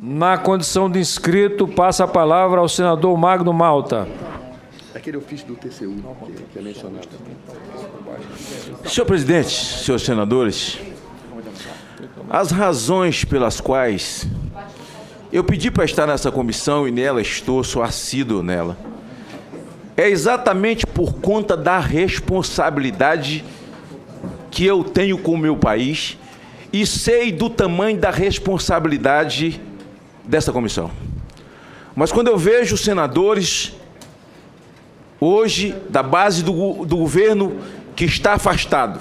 Na condição de inscrito, passa a palavra ao senador Magno Malta. Aquele ofício do TCU que é mencionado. Senhor presidente, senhores senadores, as razões pelas quais eu pedi para estar nessa comissão e nela estou, sou assíduo nela, é exatamente por conta da responsabilidade que eu tenho com o meu país e sei do tamanho da responsabilidade dessa comissão. Mas quando eu vejo senadores hoje da base do governo que está afastado,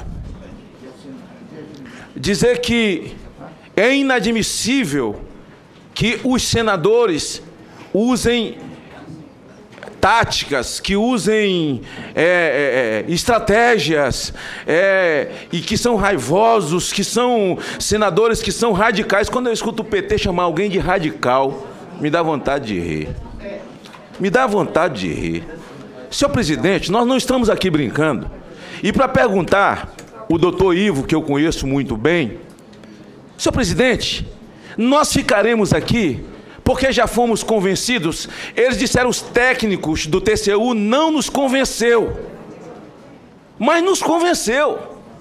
dizer que é inadmissível que os senadores usem táticas, que usem estratégias, e que são raivosos, que são senadores que são radicais. Quando eu escuto o PT chamar alguém de radical, me dá vontade de rir. Me dá vontade de rir. Senhor presidente, nós não estamos aqui brincando. E para perguntar, o doutor Ivo, que eu conheço muito bem, senhor presidente, nós ficaremos aqui porque já fomos convencidos. Eles disseram, os técnicos do TCU não nos convenceu, mas nos convenceu.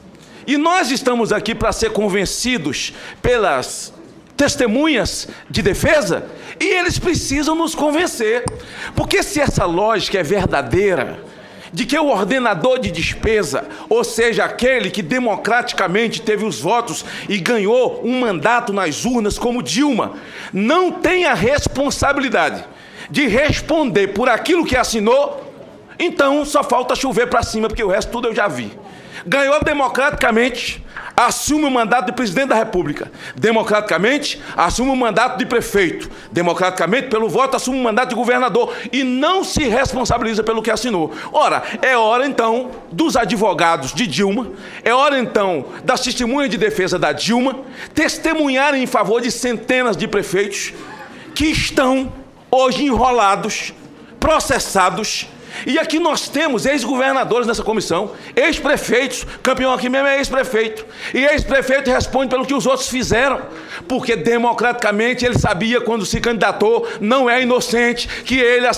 E nós estamos aqui para ser convencidos pelas testemunhas de defesa, e eles precisam nos convencer. Porque se essa lógica é verdadeira, de que o ordenador de despesa, ou seja, aquele que democraticamente teve os votos e ganhou um mandato nas urnas como Dilma, não tem a responsabilidade de responder por aquilo que assinou, então só falta chover para cima, porque o resto tudo eu já vi. Ganhou democraticamente, assume o mandato de presidente da República. Democraticamente, assume o mandato de prefeito. Democraticamente, pelo voto, assume o mandato de governador. E não se responsabiliza pelo que assinou. Ora, é hora, então, dos advogados de Dilma, é hora, então, das testemunhas de defesa da Dilma, testemunharem em favor de centenas de prefeitos que estão hoje enrolados, processados. E aqui nós temos ex-governadores nessa comissão, ex-prefeitos, campeão aqui mesmo é ex-prefeito, e ex-prefeito responde pelo que os outros fizeram, porque democraticamente ele sabia, quando se candidatou, não é inocente, que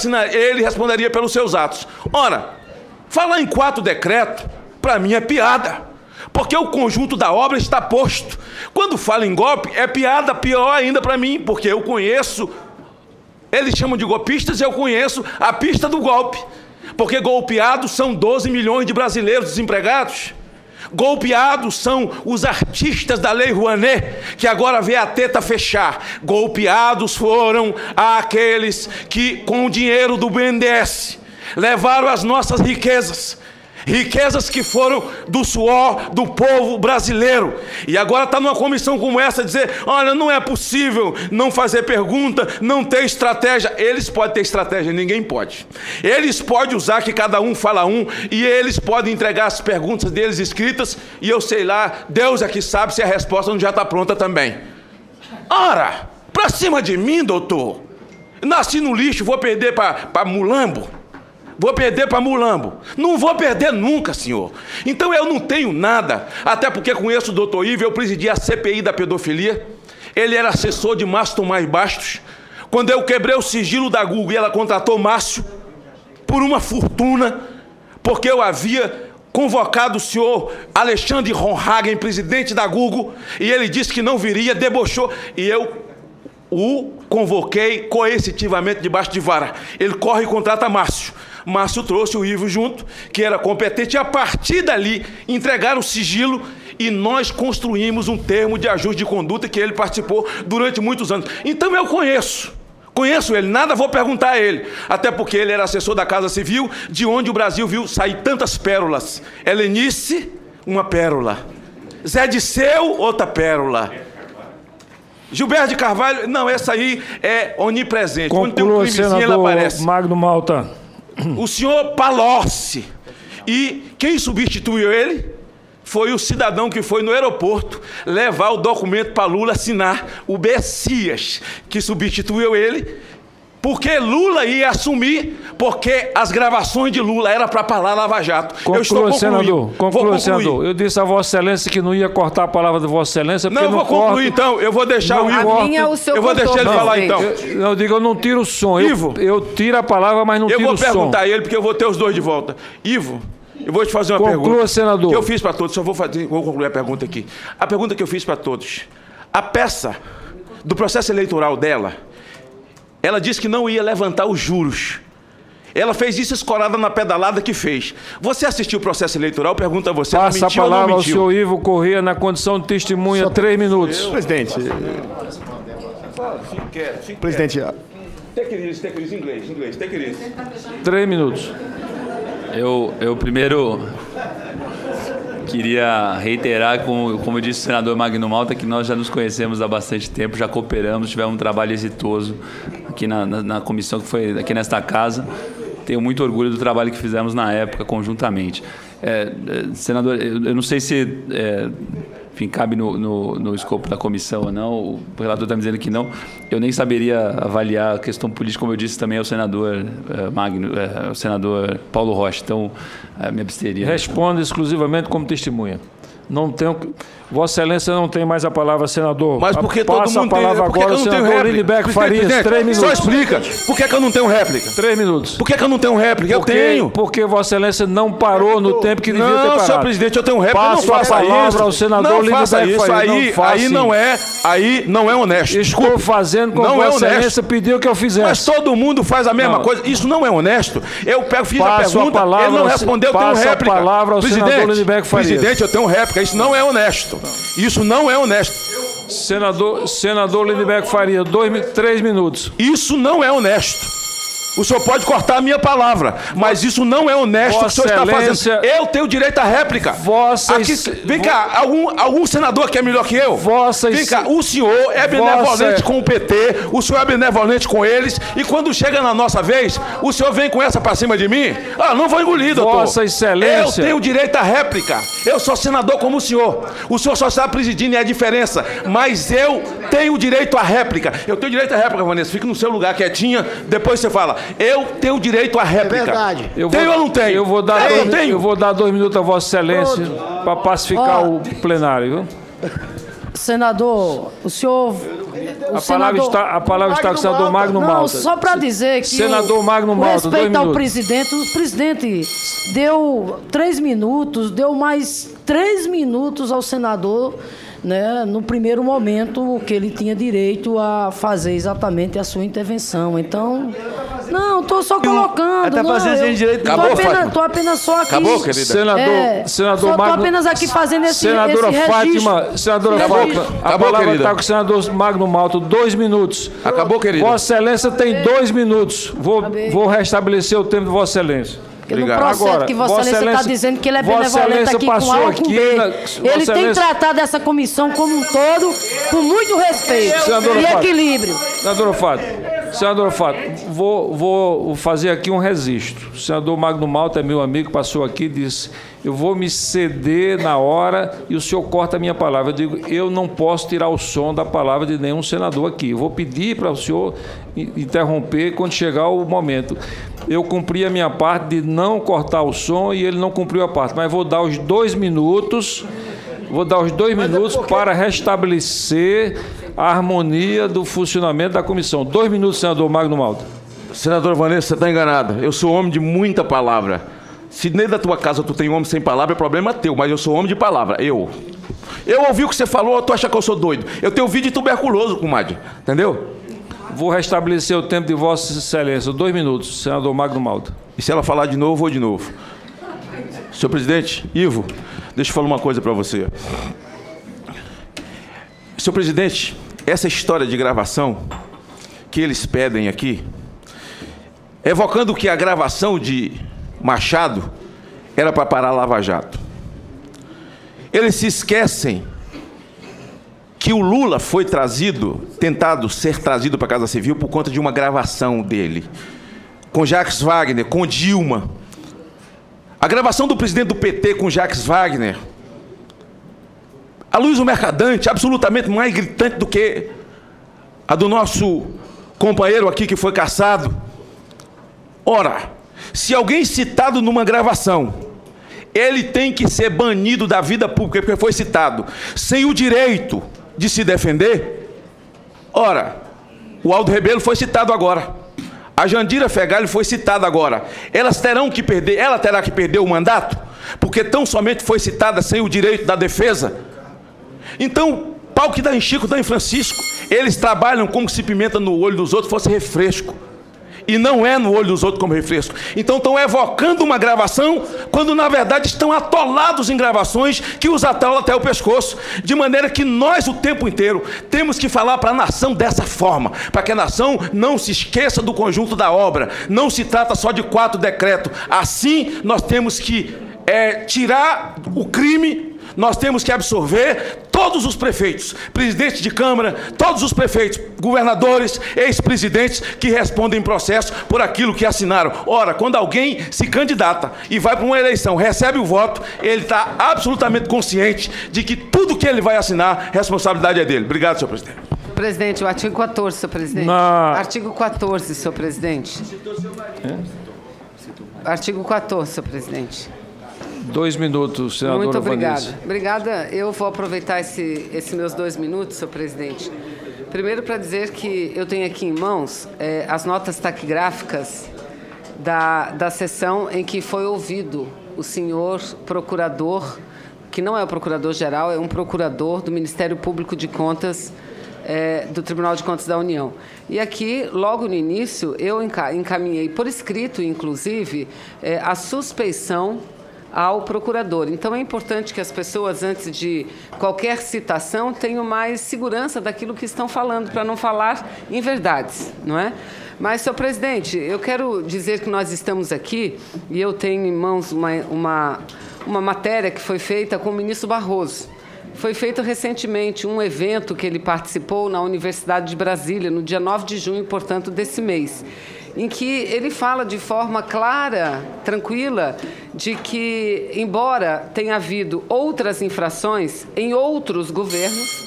ele responderia pelos seus atos. Ora, falar em 4 decretos, para mim é piada, porque o conjunto da obra está posto. Quando fala em golpe, é piada, pior ainda para mim, porque eu conheço, eles chamam de golpistas, eu conheço a pista do golpe. Porque golpeados são 12 milhões de brasileiros desempregados. Golpeados são os artistas da Lei Rouanet, que agora vê a teta fechar. Golpeados foram aqueles que, com o dinheiro do BNDES, levaram as nossas riquezas. Riquezas que foram do suor do povo brasileiro. E agora está numa comissão como essa dizer, olha, não é possível não fazer pergunta, não ter estratégia. Eles podem ter estratégia, ninguém pode. Eles podem usar que cada um fala um, e eles podem entregar as perguntas deles escritas, e eu sei lá, Deus é que sabe se a resposta não já está pronta também. Ora, para cima de mim, doutor, nasci no lixo, vou perder para Mulambo? Vou perder para Mulambo? Não vou perder nunca, senhor. Então eu não tenho nada, até porque conheço o doutor Ivo, eu presidi a CPI da pedofilia, ele era assessor de Márcio Tomás Bastos. Quando eu quebrei o sigilo da Google e ela contratou Márcio por uma fortuna, porque eu havia convocado o senhor Alexandre Ronhagen, presidente da Google, e ele disse que não viria, debochou, e eu o convoquei coercitivamente debaixo de vara. Ele corre e contrata Márcio. Márcio trouxe o Ivo junto, que era competente, e a partir dali entregaram o sigilo e nós construímos um termo de ajuste de conduta que ele participou durante muitos anos. Então eu conheço ele, nada vou perguntar a ele, até porque ele era assessor da Casa Civil, de onde o Brasil viu sair tantas pérolas. Helenice, uma pérola. Zé Disseu, outra pérola. Gilberto de Carvalho, não, essa aí é onipresente. Quando tem um crimezinho, ela aparece. Magno Malta. O senhor Palocci. E quem substituiu ele foi o cidadão que foi no aeroporto levar o documento para Lula assinar, o Bessias, que substituiu ele, Porque Lula ia assumir, porque as gravações de Lula eram para falar Lava Jato. Eu estou concluindo. Senador. Conclua, senador. Eu disse a Vossa Excelência que não ia cortar a palavra de Vossa Excelência. Não, eu vou concluir então. Eu vou deixar o Ivo. Eu vou deixar ele falar então. Eu não tiro o som. Ivo. Eu tiro a palavra, mas não tiro o som. Eu vou perguntar a ele, porque eu vou ter os dois de volta. Ivo, eu vou te fazer uma pergunta. Conclua, senador. Que eu fiz para todos. Só vou concluir a pergunta aqui. A pergunta que eu fiz para todos. A peça do processo eleitoral dela, ela disse que não ia levantar os juros. Ela fez isso escorada na pedalada que fez. Você assistiu o processo eleitoral? Pergunta a você. Passa a palavra ao senhor Ivo Corrêa na condição de testemunha, 3 minutos. Presidente. Presidente. Take it, inglês. 3 minutos. Eu primeiro queria reiterar, como disse o senador Magno Malta, que nós já nos conhecemos há bastante tempo, já cooperamos, tivemos um trabalho exitoso aqui na comissão que foi aqui nesta casa. Tenho muito orgulho do trabalho que fizemos na época, conjuntamente. Senador, eu não sei se enfim, cabe no escopo da comissão ou não, o relator está me dizendo que não. Eu nem saberia avaliar a questão política, como eu disse também ao senador ao senador Paulo Rocha, então me absteria. Responda exclusivamente como testemunha. Não tenho... Vossa Excelência não tem mais a palavra, senador. Mas por que todo mundo tem? Passa a palavra agora ao senador Lindbergh Farias, 3 minutos. Só explica. Por que eu não tenho réplica? 3 minutos. Por que eu não tenho réplica? Eu tenho. Porque Vossa Excelência não parou no tempo que devia ter parado. Não, senhor presidente, eu tenho réplica. Passo a palavra ao senador Lindbergh Farias. Aí não é honesto. Estou fazendo como Vossa Excelência pediu que eu fizesse. Mas todo mundo faz a mesma coisa. Isso não é honesto. Eu fiz a pergunta, ele não respondeu, eu tenho réplica. Passo a palavra ao senador Lindbergh Farias. Presidente, eu tenho réplica. Isso não é honesto. Isso não é honesto. Senador Lindbergh Farias, 3 minutos. Isso não é honesto. O senhor pode cortar a minha palavra, mas isso não é honesto o que o senhor está fazendo. Eu tenho direito à réplica. Vem cá, algum senador que é melhor que eu? Vem cá, o senhor é benevolente com o PT, o senhor é benevolente com eles, e quando chega na nossa vez, o senhor vem com essa pra cima de mim? Não vou engolir, doutor. Vossa Excelência. Eu tenho direito à réplica. Eu sou senador como o senhor. O senhor só está presidindo, é a diferença. Mas eu tenho direito à réplica. Eu tenho direito à réplica, Vanessa. Fique no seu lugar quietinha, depois você fala. Eu tenho direito à réplica. É verdade. Tenho ou não tenho? Eu vou dar 2 minutos a Vossa Excelência para pacificar o plenário, viu? Senador, o senhor... A palavra está com o senador Magno Malta. Não, só para dizer que senador Magno Malta, respeito ao presidente, o presidente deu 3 minutos, deu mais 3 minutos ao senador, né, no primeiro momento que ele tinha direito a fazer exatamente a sua intervenção. Então, não, estou só colocando. Até fazer sem direito. Estou apenas só aqui. Acabou, querida. Senador Magno, estou apenas aqui fazendo esse senadora Fátima, senadora Fátima, a palavra está com o senador Magno Malta, 2 minutos. Acabou, querida. Vossa Excelência tem 2 minutos. Vou restabelecer o tempo de Vossa Excelência. No processo agora, que Vossa Excelência está dizendo que ele é benevolente aqui com A ou com B. Ele tem tratado essa comissão como um todo com muito respeito e equilíbrio. Senadora Fátima, vou fazer aqui um registro. O senador Magno Malta é meu amigo, passou aqui e disse: eu vou me ceder na hora e o senhor corta a minha palavra. Eu digo, eu não posso tirar o som da palavra de nenhum senador aqui. Eu vou pedir para o senhor interromper quando chegar o momento. Eu cumpri a minha parte de não cortar o som e ele não cumpriu a parte. Mas vou dar os 2 minutos, para restabelecer a harmonia do funcionamento da comissão. 2 minutos, senador Magno Malta. Senador Vanessa, você está enganada. Eu sou homem de muita palavra. Se nem da tua casa tu tem homem sem palavra, é problema teu, mas eu sou homem de palavra. Eu ouvi o que você falou, tu acha que eu sou doido? Eu tenho vídeo de tuberculoso, comadre. Entendeu? Vou restabelecer o tempo de Vossa Excelência. 2 minutos, senador Magno Malta. E se ela falar de novo, eu vou de novo. Senhor presidente, Ivo, deixa eu falar uma coisa para você. Senhor presidente, essa história de gravação que eles pedem aqui, evocando que a gravação de Machado era para parar a Lava Jato. Eles se esquecem que o Lula foi tentado ser trazido para a Casa Civil por conta de uma gravação dele, com Jacques Wagner, com Dilma. A gravação do presidente do PT com Jacques Wagner, a luz do mercadante, absolutamente mais gritante do que a do nosso companheiro aqui que foi cassado. Ora, se alguém citado numa gravação, ele tem que ser banido da vida pública porque foi citado, sem o direito de se defender. Ora, o Aldo Rebelo foi citado agora, a Jandira Fegali foi citada agora. Ela terá que perder o mandato, porque tão somente foi citada sem o direito da defesa. Então, pau que dá em Chico, dá em Francisco. Eles trabalham como se pimenta no olho dos outros fosse refresco. E não é no olho dos outros como refresco. Então estão evocando uma gravação, quando na verdade estão atolados em gravações que os atolam até o pescoço. De maneira que nós o tempo inteiro temos que falar para a nação dessa forma, para que a nação não se esqueça do conjunto da obra. Não se trata só de 4 decretos. Assim nós temos que tirar o crime. Nós temos que absorver todos os prefeitos, presidentes de Câmara, todos os prefeitos, governadores, ex-presidentes que respondem em processo por aquilo que assinaram. Ora, quando alguém se candidata e vai para uma eleição, recebe o voto, ele está absolutamente consciente de que tudo que ele vai assinar, a responsabilidade é dele. Obrigado, senhor presidente. Presidente, o artigo 14, senhor presidente. Artigo 14, senhor presidente. Artigo 14, senhor presidente. 2 minutos, senadora Muito obrigada. Vanessa. Obrigada. Eu vou aproveitar esses meus 2 minutos, senhor presidente. Primeiro, para dizer que eu tenho aqui em mãos as notas taquigráficas da sessão em que foi ouvido o senhor procurador, que não é o procurador-geral, é um procurador do Ministério Público de Contas, do Tribunal de Contas da União. E aqui, logo no início, eu encaminhei por escrito, inclusive, a suspeição ao procurador. Então, é importante que as pessoas, antes de qualquer citação, tenham mais segurança daquilo que estão falando, para não falar inverdades, não é? Mas, senhor presidente, eu quero dizer que nós estamos aqui, e eu tenho em mãos uma matéria que foi feita com o ministro Barroso. Foi feito recentemente um evento que ele participou na Universidade de Brasília, no dia 9 de junho, portanto, desse mês, em que ele fala de forma clara, tranquila, de que, embora tenha havido outras infrações em outros governos,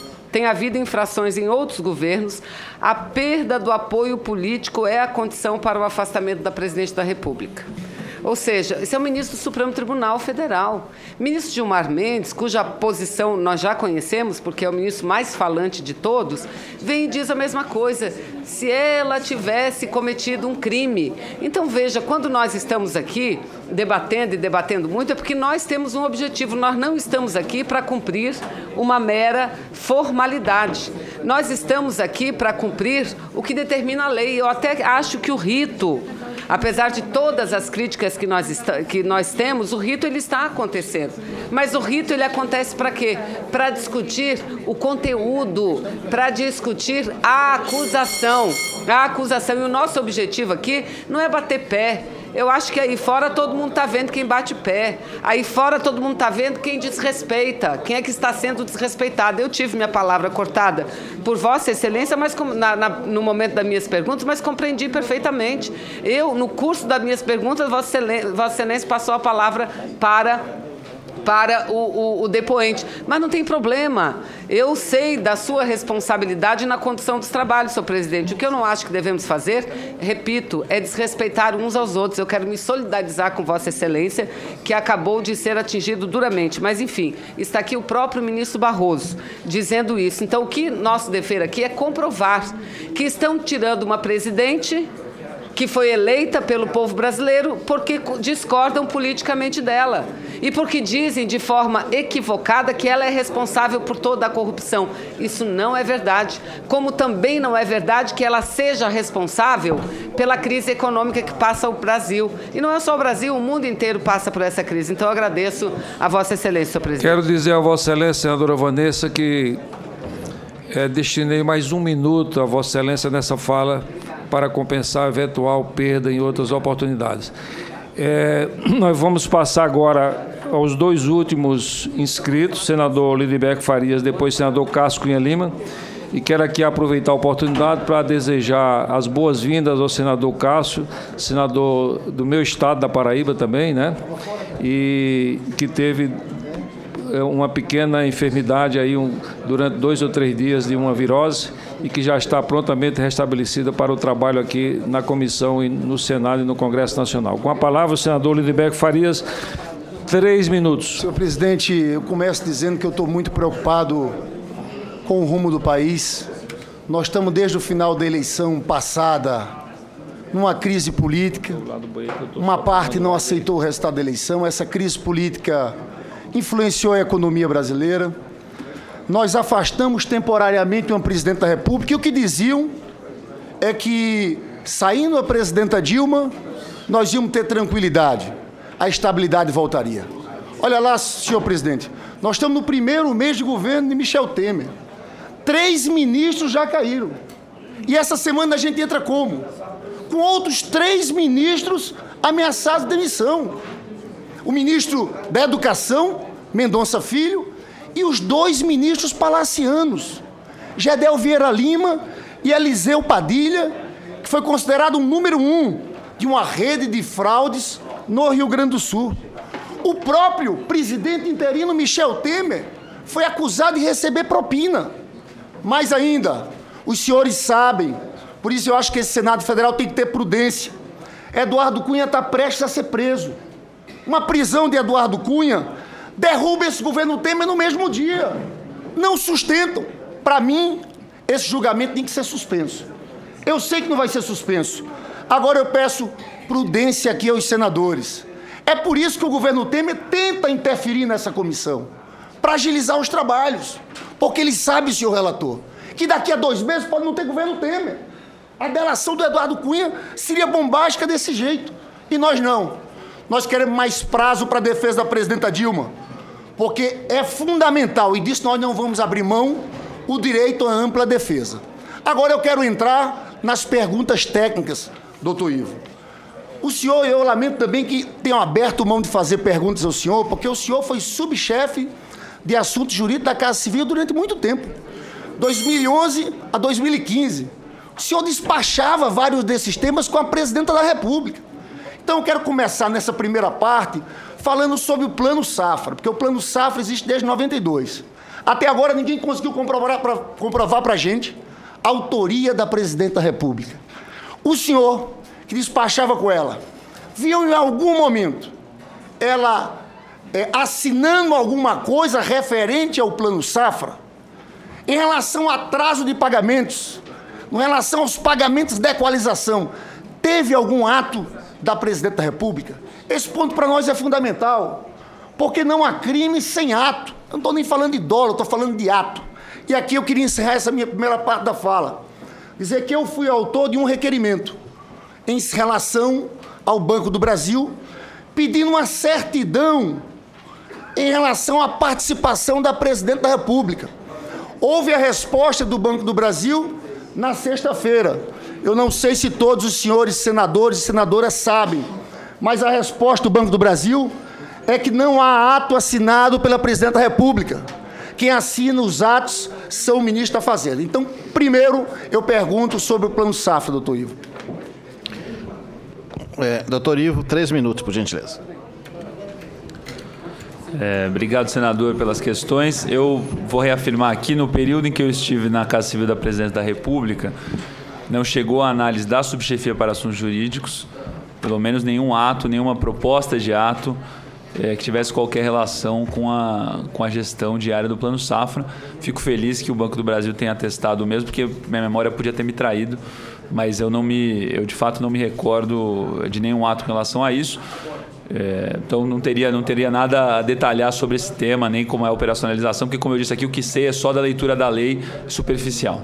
a perda do apoio político é a condição para o afastamento da presidente da República. Ou seja, esse é o ministro do Supremo Tribunal Federal. Ministro Gilmar Mendes, cuja posição nós já conhecemos, porque é o ministro mais falante de todos, vem e diz a mesma coisa. Se ela tivesse cometido um crime. Então, veja, quando nós estamos aqui debatendo muito, é porque nós temos um objetivo. Nós não estamos aqui para cumprir uma mera formalidade. Nós estamos aqui para cumprir o que determina a lei. Eu até acho que o rito, apesar de todas as críticas que nós temos, o rito ele está acontecendo. Mas o rito ele acontece para quê? Para discutir o conteúdo, para discutir a acusação. A acusação. E o nosso objetivo aqui não é bater pé. Eu acho que aí fora todo mundo está vendo quem bate pé. Aí fora todo mundo está vendo quem desrespeita. Quem é que está sendo desrespeitado. Eu tive minha palavra cortada por Vossa Excelência, mas no momento das minhas perguntas, mas compreendi perfeitamente. No curso das minhas perguntas, Vossa Excelência passou a palavra para o depoente. Mas não tem problema. Eu sei da sua responsabilidade na condução dos trabalhos, senhor presidente. O que eu não acho que devemos fazer, repito, é desrespeitar uns aos outros. Eu quero me solidarizar com Vossa Excelência, que acabou de ser atingido duramente. Mas, enfim, está aqui o próprio ministro Barroso dizendo isso. Então, o que nosso dever aqui é comprovar que estão tirando uma presidente que foi eleita pelo povo brasileiro porque discordam politicamente dela e porque dizem de forma equivocada que ela é responsável por toda a corrupção. Isso não é verdade, como também não é verdade que ela seja responsável pela crise econômica que passa o Brasil. E não é só o Brasil, o mundo inteiro passa por essa crise. Então, eu agradeço a Vossa Excelência, senhor presidente. Quero dizer a Vossa Excelência, senadora Vanessa, que destinei mais 1 minuto a Vossa Excelência nessa fala para compensar a eventual perda em outras oportunidades. Nós vamos passar agora aos 2 últimos inscritos, senador Lindenberg Farias, depois senador Cássio Cunha Lima, e quero aqui aproveitar a oportunidade para desejar as boas-vindas ao senador Cássio, senador do meu estado, da Paraíba também, né? E que teve uma pequena enfermidade aí durante 2 ou 3 dias de uma virose e que já está prontamente restabelecida para o trabalho aqui na comissão, e no Senado e no Congresso Nacional. Com a palavra, o senador Lindenberg Farias, 3 minutos. Senhor presidente, eu começo dizendo que eu estou muito preocupado com o rumo do país. Nós estamos desde o final da eleição passada numa crise política. Uma parte não aceitou o resultado da eleição. Essa crise política influenciou a economia brasileira. Nós afastamos temporariamente uma presidente da República e o que diziam é que, saindo a presidenta Dilma, nós íamos ter tranquilidade, a estabilidade voltaria. Olha lá, senhor presidente, nós estamos no primeiro mês de governo de Michel Temer. 3 ministros já caíram. E essa semana a gente entra como? Com outros 3 ministros ameaçados de demissão. O ministro da Educação, Mendonça Filho, e os 2 ministros palacianos, Gedel Vieira Lima e Eliseu Padilha, que foi considerado o número 1 de uma rede de fraudes no Rio Grande do Sul. O próprio presidente interino Michel Temer foi acusado de receber propina. Mais ainda, os senhores sabem, por isso eu acho que esse Senado Federal tem que ter prudência. Eduardo Cunha está prestes a ser preso. Uma prisão de Eduardo Cunha derruba esse governo Temer no mesmo dia. Não sustentam. Para mim, esse julgamento tem que ser suspenso. Eu sei que não vai ser suspenso. Agora eu peço prudência aqui aos senadores. É por isso que o governo Temer tenta interferir nessa comissão, para agilizar os trabalhos. Porque ele sabe, senhor relator, que daqui a 2 meses pode não ter governo Temer. A delação do Eduardo Cunha seria bombástica desse jeito. E nós não. Nós queremos mais prazo para a defesa da presidenta Dilma. Porque é fundamental, e disso nós não vamos abrir mão, o direito à ampla defesa. Agora eu quero entrar nas perguntas técnicas, doutor Ivo. O senhor, eu lamento também que tenham aberto mão de fazer perguntas ao senhor, porque o senhor foi subchefe de assuntos jurídicos da Casa Civil durante muito tempo. 2011 a 2015. O senhor despachava vários desses temas com a presidenta da República. Então eu quero começar nessa primeira parte falando sobre o Plano Safra, porque o Plano Safra existe desde 92. Até agora ninguém conseguiu comprovar para a gente a autoria da presidenta da República. O senhor, que despachava com ela, viu em algum momento ela assinando alguma coisa referente ao Plano Safra, em relação ao atraso de pagamentos, em relação aos pagamentos de equalização, teve algum ato da presidenta da República? Esse ponto para nós é fundamental, porque não há crime sem ato. Eu não estou nem falando de dolo, estou falando de ato. E aqui eu queria encerrar essa minha primeira parte da fala, dizer que eu fui autor de um requerimento em relação ao Banco do Brasil, pedindo uma certidão em relação à participação da presidenta da República. Houve a resposta do Banco do Brasil na sexta-feira. Eu não sei se todos os senhores senadores e senadoras sabem, mas a resposta do Banco do Brasil é que não há ato assinado pela presidenta da República. Quem assina os atos são o ministro da Fazenda. Então, primeiro, eu pergunto sobre o Plano Safra, doutor Ivo. Doutor Ivo, 3 minutos, por gentileza. Obrigado, senador, pelas questões. Eu vou reafirmar aqui, no período em que eu estive na Casa Civil da Presidência da República, não chegou a análise da subchefia para assuntos jurídicos, pelo menos nenhum ato, nenhuma proposta de ato que tivesse qualquer relação com a gestão diária do Plano Safra. Fico feliz que o Banco do Brasil tenha atestado o mesmo, porque minha memória podia ter me traído, mas eu de fato não me recordo de nenhum ato em relação a isso. Então não teria nada a detalhar sobre esse tema, nem como é a operacionalização, porque, como eu disse aqui, o que sei é só da leitura da lei superficial.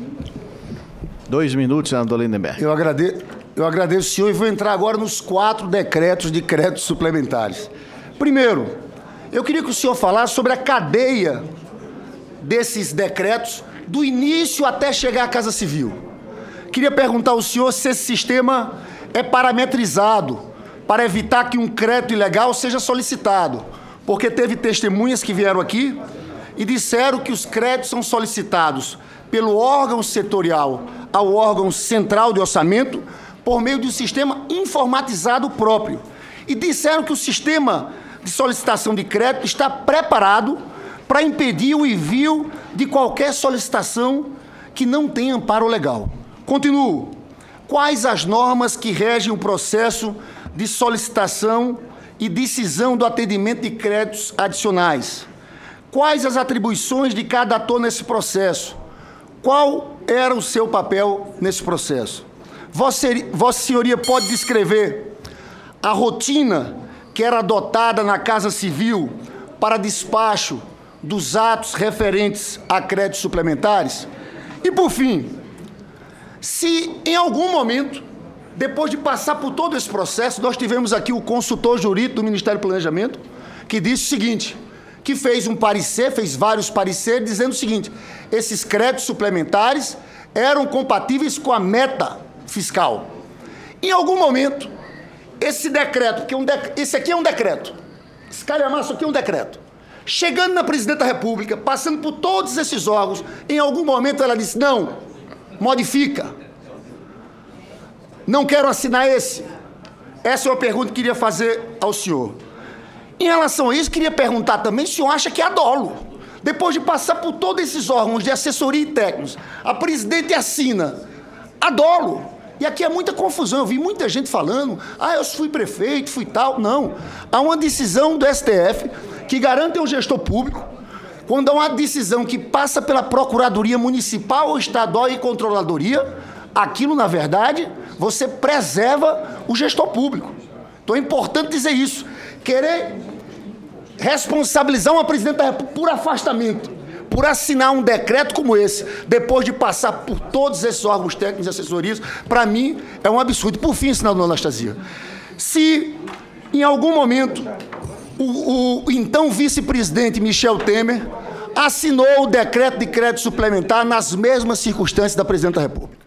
2 minutos, senador Lindenberg. Eu agradeço, senhor, e vou entrar agora nos 4 decretos de créditos suplementares. Primeiro, eu queria que o senhor falasse sobre a cadeia desses decretos, do início até chegar à Casa Civil. Queria perguntar ao senhor se esse sistema é parametrizado para evitar que um crédito ilegal seja solicitado, porque teve testemunhas que vieram aqui e disseram que os créditos são solicitados pelo órgão setorial ao órgão central de orçamento por meio de um sistema informatizado próprio. E disseram que o sistema de solicitação de crédito está preparado para impedir o envio de qualquer solicitação que não têm amparo legal. Continuo. Quais as normas que regem o processo de solicitação e decisão do atendimento de créditos adicionais? Quais as atribuições de cada ator nesse processo? Qual era o seu papel nesse processo? Vossa Senhoria pode descrever a rotina que era adotada na Casa Civil para despacho dos atos referentes a créditos suplementares? E, por fim, se em algum momento, depois de passar por todo esse processo, nós tivemos aqui o consultor jurídico do Ministério do Planejamento, que disse o seguinte, que fez um parecer, fez vários pareceres, dizendo o seguinte, esses créditos suplementares eram compatíveis com a meta fiscal. Em algum momento, esse decreto, porque esse aqui é um decreto, esse calhamaço aqui é um decreto, chegando na Presidente da República, passando por todos esses órgãos, em algum momento ela disse, não, modifica, não quero assinar esse. Essa é uma pergunta que queria fazer ao senhor. Em relação a isso, queria perguntar também se o senhor acha que é dolo. Depois de passar por todos esses órgãos de assessoria e técnicos, a Presidente assina a dolo. E aqui é muita confusão, eu vi muita gente falando, eu fui prefeito, fui tal. Não, há uma decisão do STF que garante ao gestor público, quando há uma decisão que passa pela Procuradoria Municipal ou Estadual e Controladoria, aquilo, na verdade, você preserva o gestor público. Então é importante dizer isso. Querer responsabilizar uma Presidente da República por afastamento, por assinar um decreto como esse, depois de passar por todos esses órgãos técnicos e assessorias, para mim é um absurdo. Por fim, senadora Anastasia, se em algum momento o então vice-presidente Michel Temer assinou o decreto de crédito suplementar nas mesmas circunstâncias da Presidente da República.